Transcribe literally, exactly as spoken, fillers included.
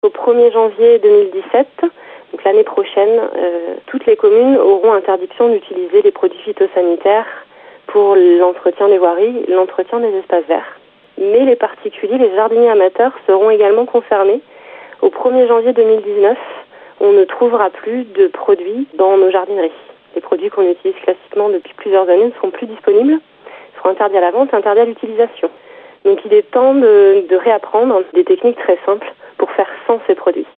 Au premier janvier deux mille dix-sept, donc l'année prochaine, euh, toutes les communes auront interdiction d'utiliser les produits phytosanitaires pour l'entretien des voiries, l'entretien des espaces verts. Mais les particuliers, les jardiniers amateurs seront également concernés. Au premier janvier deux mille dix-neuf, on ne trouvera plus de produits dans nos jardineries. Les produits qu'on utilise classiquement depuis plusieurs années ne seront plus disponibles, seront interdits à la vente et interdits à l'utilisation. Donc il est temps de, de réapprendre des techniques très simples pour faire sans ces produits.